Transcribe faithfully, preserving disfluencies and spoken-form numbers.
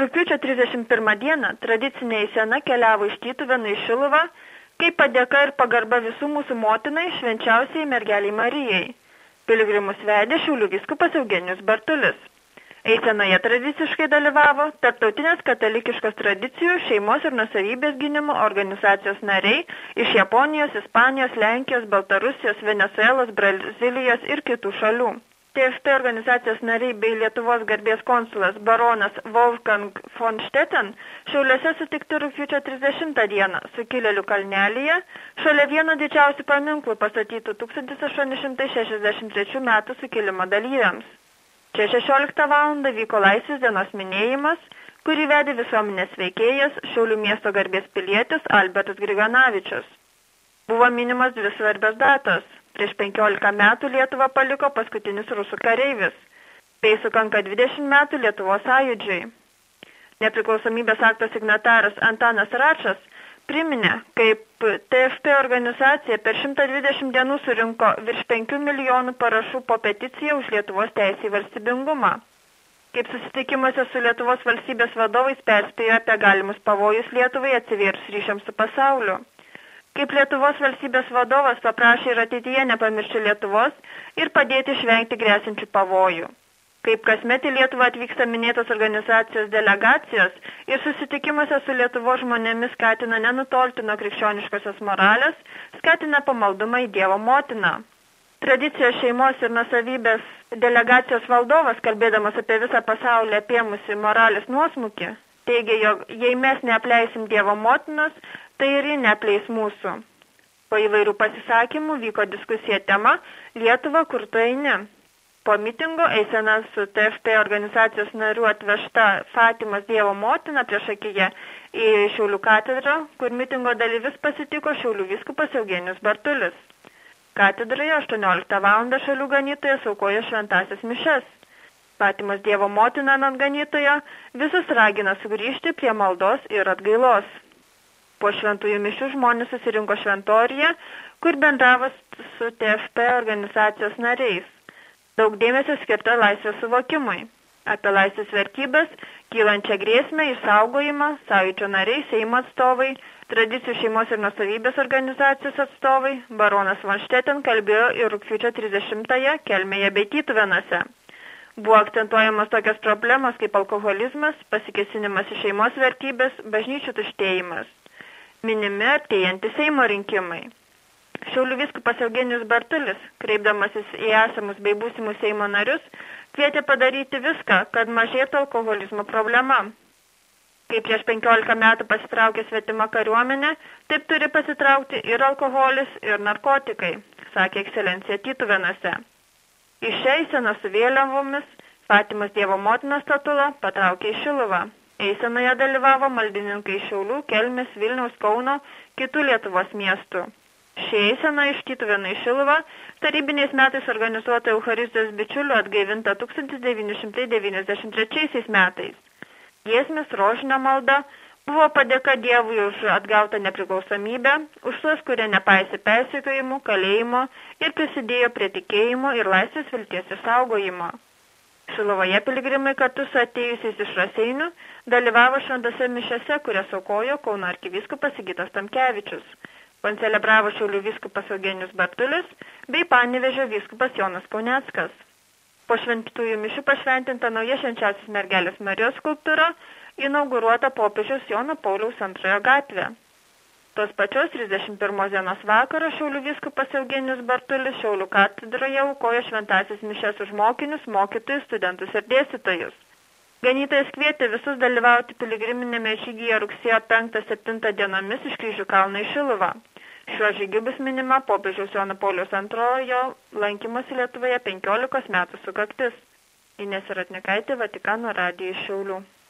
Rugpjūčio trisdešimt pirmą dieną tradicinė eisena keliavo iš Tytuvėnų į Šiluvą, kaip padėka ir pagarba visų mūsų motinai švenčiausiai mergeliai Marijai. Piligrimus vedė Šiaulių vyskupas Eugenijus Bartulis. Eisenoje tradiciškai dalyvavo tarptautinės katalikiškos tradicijų, šeimos ir nuosavybės gynimo organizacijos nariai iš Japonijos, Ispanijos, Lenkijos, Baltarusijos, Venesuelos, Brazilijos ir kitų šalių. T F P organizacijos nariai bei Lietuvos garbės konsulas baronas Wolfgang von Stetten Šiauliuose sutikti rugpjūčio trisdešimtą dieną Sukilėlių kalnelyje, šalia vieno didžiausių paminklų pastatytų tūkstantis aštuoni šimtai šešiasdešimt trečių metų sukilimo dalyviams. Čia šešioliktą valandą vyko Laisvės dienos minėjimas, kurį vedė visuomenės veikėjas Šiaulių miesto garbės pilietis Albertas Griganavičius. Buvo minimos dvi svarbios datos. Prieš penkiolika metų Lietuvą paliko paskutinis rusų kareivis. Tai sukanka dvidešimt metų Lietuvos sąjūdžiui. Nepriklausomybės akto signataras Antanas Račas priminė, kaip T F P organizacija per šimtą dvidešimt dienų surinko virš penkių milijonų parašų po peticiją už Lietuvos teisę į valstybingumą. Kaip susitikimuose su Lietuvos valstybės vadovais perspėjo apie galimus pavojus Lietuvai atsivėrus ryšiams su pasauliu. Kaip Lietuvos valstybės vadovas paprašė ir ateityje nepamiršti Lietuvos ir padėti išvengti grėsinčių pavojų. Kaip kasmet į Lietuvą atvyksta minėtos organizacijos delegacijos ir susitikimuose su Lietuvos žmonėmis skatina nenutolti nuo krikščioniškosios moralės, skatina pamaldumą į Dievo motiną. Tradicijos šeimos ir nuosavybės delegacijos valdovas, kalbėdamas apie visą pasaulį apėmusi moralės nuosmukį, teigia, jog jei mes neapleisim Dievo motinos, tai ir ji neapleis mūsų. Po įvairių pasisakymų vyko diskusija tema Lietuva, kur tu eini. Po mitingo eisena su T F P organizacijos narių atvežta Fatimos Dievo motina priešakyje į Šiaulių katedrą, kur mitingo dalyvis pasitiko Šiaulių vyskupas Eugenijus Bartulis. Katedroje aštuonioliktą valandą šalių ganytojas aukojo šventąsias mišes. Fatimos Dievo motina ant ganytojo visus ragina sugrįžti prie maldos ir atgailos. Po šventųjų mišių žmonės susirinko šventoriuje, kur bendravo su T F P organizacijos nariais. Daug dėmesio skirta laisvės suvokimui. Apie laisvės vertybės, kylančią grėsmę, išsaugojimą, sąjūdžio nariai, Seimo atstovai, tradicijų šeimos ir nuosavybės organizacijos atstovai, baronas von Stetten kalbėjo ir rugpjūčio trisdešimtąją Kelmėje bei Tytuvėnuose. Buvo akcentuojamos tokios problemos kaip alkoholizmas, pasikėsinimas į šeimos vertybės, bažnyčių tuštėjimas. Minimi artėjantys Seimo rinkimai. Šiaulių vyskupas Eugenijus Bartulis, kreipdamasis į esamus bei būsimus Seimo narius, kvietė padaryti viską, kad mažėtų alkoholizmo problema. Kai prieš penkiolika metų pasitraukė svetima kariuomenė, taip turi pasitraukti ir alkoholis, ir narkotikai, sakė ekscelencija Tytuvėnuose. Iš šią eiseną su vėliavomis Fatimos Dievo motinos statula patraukė į Šiluvą. Eisenoje dalyvavo maldininkai iš Šiaulių, Kelmės, Vilniaus, Kauno, kitų Lietuvos miestų. Ši eisena iš Tytuvėnų į Šiluvą tarybiniais metais organizuota Eucharistijos bičiulių atgaivinta tūkstantis devyni šimtai devyniasdešimt trečiaisiais metais. Giesmės, rožinio malda buvo padėka Dievui už atgautą nepriklausomybę, už tuos, kurie nepaisė persekiojimų, kalėjimo ir prisidėjo prie tikėjimo ir laisvės vilties išsaugojimo. Šiluvoje piligrimai kartu su atėjusiais iš Raseinių dalyvavo šventose mišiose, kurias aukojo Kauno arkivyskupas Sigitas Tamkevičius. Koncelebravo Šiaulių vyskupas Eugenijus Bartulis bei Panevėžio vyskupas Jonas Kauneckas. Po šventųjų mišių pašventinta nauja švenčiausios mergelės Marijos skulptūra, inauguruota popiežiaus Jono Pauliaus antrojo gatvė. Tos pačios trisdešimt pirmos dienos vakarą Šiaulių vyskupas Eugenijus Bartulis Šiaulių katedroje aukojo šventąsias mišias už mokinius, mokytojus, studentus ir dėstytojus. Ganytojas kvietė visus dalyvauti piligriminėme žygyje rugsėjo penktą septintą dienomis iš Kryžių kalno į Šiluvą. Šiuo žygiu bus minima popiežiaus Jono Pauliaus antrojo lankymosi Lietuvoje penkiolikos metų sukaktis. Inesa Ratnikaitė, Vatikano radijo iš Šiaulių.